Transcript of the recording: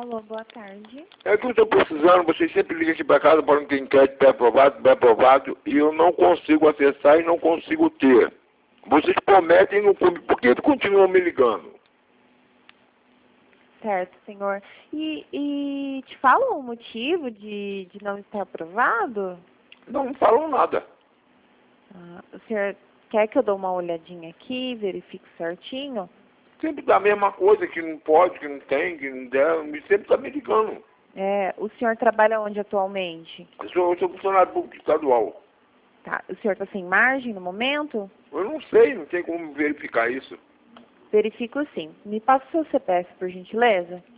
Alô, boa tarde. É que eu estou precisando, vocês sempre ligam aqui para casa falando que enquete pré-aprovado, e eu não consigo acessar e não consigo ter. Vocês prometem no público, por que continuam me ligando? Certo, senhor. E te falam o motivo de não estar aprovado? Não falam nada. O senhor quer que eu dê uma olhadinha aqui, verifique certinho? Sempre dá a mesma coisa, que não pode, que não tem, que não der, e sempre está me ligando. O senhor trabalha onde atualmente? Eu sou funcionário público estadual. Tá. O senhor está sem margem no momento? Eu não sei, não tem como verificar isso. Verifico sim. Me passa o seu CPF, por gentileza.